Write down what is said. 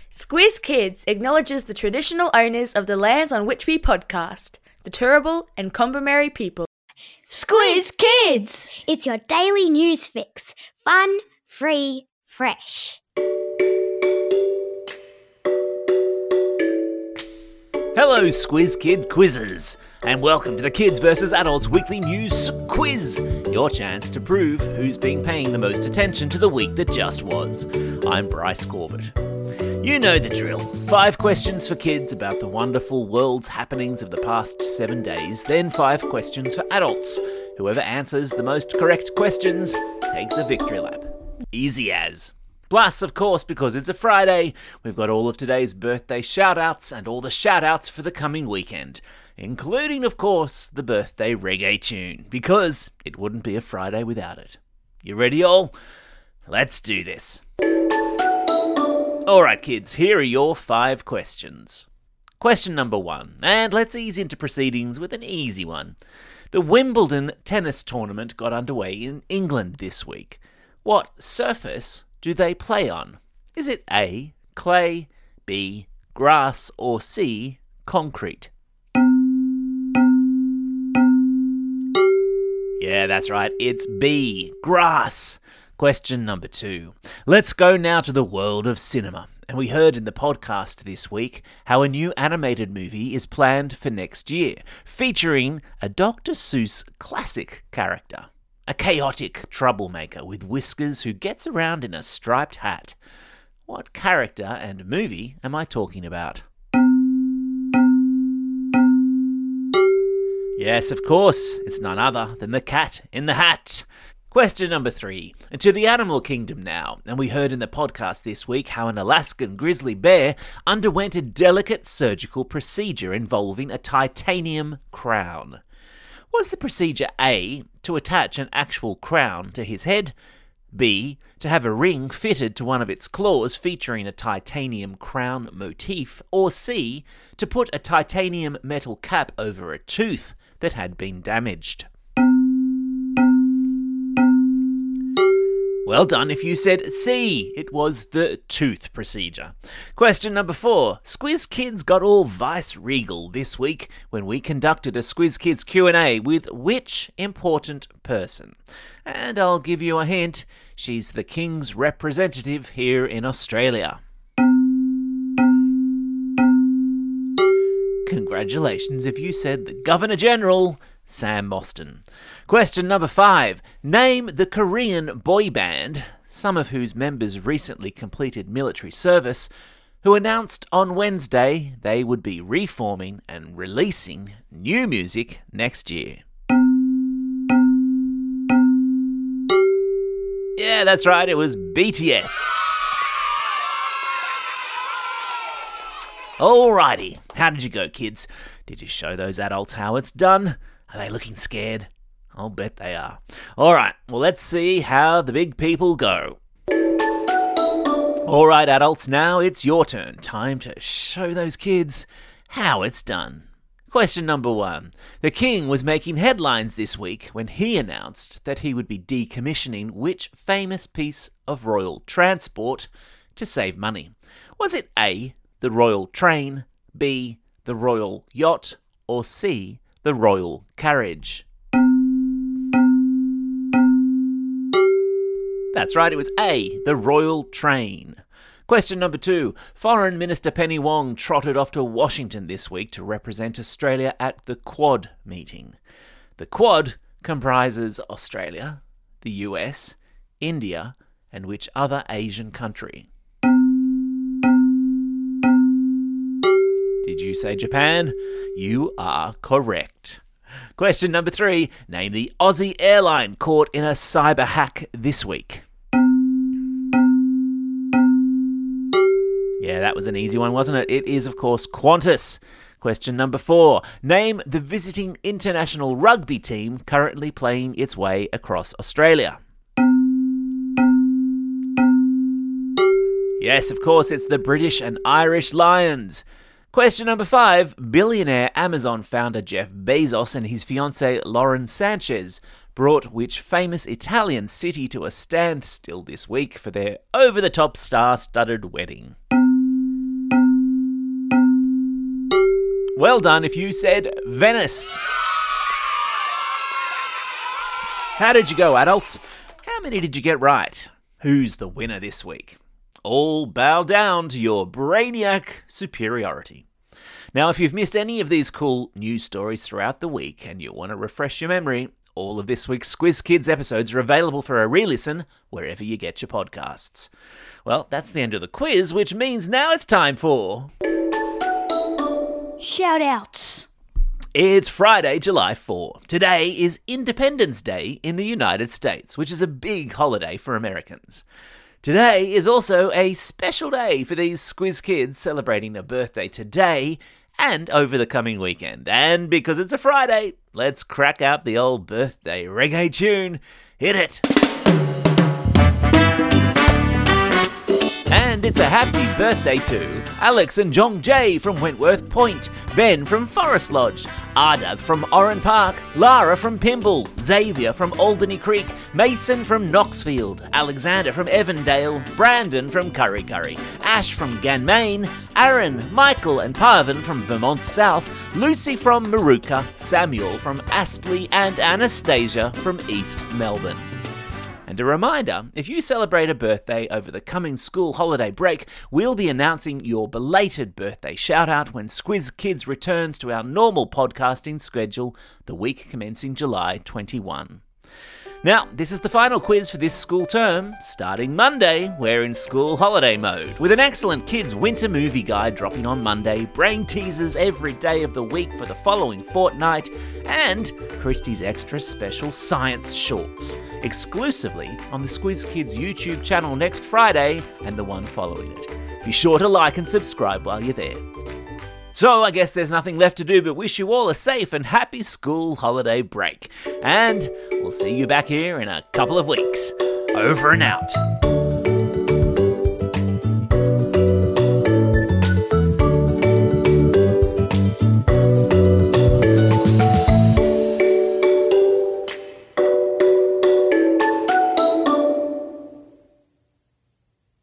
Squiz Kids acknowledges the traditional owners of the lands on which we podcast, the Turrbal and Kombumerri people. Squiz Kids! It's your daily news fix. Fun, free, fresh. Hello, Squiz Kid quizzes, and welcome to the Kids vs Adults Weekly News Quiz, your chance to prove who's been paying the most attention to the week that just was. I'm Bryce Corbett. You know the drill. 5 questions for kids about the wonderful world's happenings of the past 7 days, then 5 questions for adults. Whoever answers the most correct questions takes a victory lap. Easy as. Plus, of course, because it's a Friday, we've got all of today's birthday shout-outs and all the shout-outs for the coming weekend, including, of course, the birthday reggae tune, because it wouldn't be a Friday without it. You ready, all? Let's do this. Alright, kids, here are your 5 questions. Question number 1, and let's ease into proceedings with an easy one. The Wimbledon tennis tournament got underway in England this week. What surface do they play on? Is it A, clay, B, grass, or C, concrete? Yeah, that's right, it's B, grass. Question number 2. Let's go now to the world of cinema. And we heard in the podcast this week how a new animated movie is planned for next year, featuring a Dr. Seuss classic character. A chaotic troublemaker with whiskers who gets around in a striped hat. What character and movie am I talking about? Yes, of course, it's none other than the Cat in the Hat. Question number 3. To the animal kingdom now, and we heard in the podcast this week how an Alaskan grizzly bear underwent a delicate surgical procedure involving a titanium crown. Was the procedure A, to attach an actual crown to his head, B, to have a ring fitted to one of its claws featuring a titanium crown motif, or C, to put a titanium metal cap over a tooth that had been damaged? Well done if you said C. It was the tooth procedure. Question number 4. Squiz Kids got all vice-regal this week when we conducted a Squiz Kids Q&A with which important person? And I'll give you a hint. She's the King's representative here in Australia. Congratulations if you said the Governor-General, Sam Mostyn. Question number 5. Name the Korean boy band, some of whose members recently completed military service, who announced on Wednesday they would be reforming and releasing new music next year. Yeah, that's right, it was BTS. Alrighty, how did you go, kids? Did you show those adults how it's done? Are they looking scared? I'll bet they are. Alright, well let's see how the big people go. Alright, adults, now it's your turn. Time to show those kids how it's done. Question number 1. The King was making headlines this week when he announced that he would be decommissioning which famous piece of royal transport to save money. Was it A, the royal train, B, the royal yacht, or C, the royal carriage? That's right, it was A, the royal train. Question number 2. Foreign Minister Penny Wong trotted off to Washington this week to represent Australia at the Quad meeting. The Quad comprises Australia, the US, India, and which other Asian country? Did you say Japan? You are correct. Question number 3. Name the Aussie airline caught in a cyber hack this week. Yeah, that was an easy one, wasn't it? It is, of course, Qantas. Question number 4. Name the visiting international rugby team currently playing its way across Australia. Yes, of course, it's the British and Irish Lions. Question number 5. Billionaire Amazon founder Jeff Bezos and his fiancée Lauren Sanchez brought which famous Italian city to a standstill this week for their over-the-top star-studded wedding? Well done if you said Venice. How did you go, adults? How many did you get right? Who's the winner this week? All bow down to your brainiac superiority. Now, if you've missed any of these cool news stories throughout the week and you want to refresh your memory, all of this week's Squiz Kids episodes are available for a re-listen wherever you get your podcasts. Well, that's the end of the quiz, which means now it's time for... Shout-outs. It's Friday, July 4. Today is Independence Day in the United States, which is a big holiday for Americans. Today is also a special day for these Squiz Kids celebrating their birthday today and over the coming weekend. And because it's a Friday, let's crack out the old birthday reggae tune. Hit it! And it's a happy birthday to Alex and Jong Jay from Wentworth Point, Ben from Forest Lodge, Ardav from Oran Park, Lara from Pimble, Xavier from Albany Creek, Mason from Knoxfield, Alexander from Evandale, Brandon from Curry Curry, Ash from Ganmain, Aaron, Michael and Parvin from Vermont South, Lucy from Maruka, Samuel from Aspley and Anastasia from East Melbourne. And a reminder, if you celebrate a birthday over the coming school holiday break, we'll be announcing your belated birthday shout-out when Squiz Kids returns to our normal podcasting schedule the week commencing July 21. Now, this is the final quiz for this school term. Starting Monday, we're in school holiday mode, with an excellent kids' winter movie guide dropping on Monday, brain teasers every day of the week for the following fortnight, and Christy's extra special science shorts, exclusively on the Squiz Kids YouTube channel next Friday and the one following it. Be sure to like and subscribe while you're there. So I guess there's nothing left to do but wish you all a safe and happy school holiday break. And we'll see you back here in a couple of weeks. Over and out.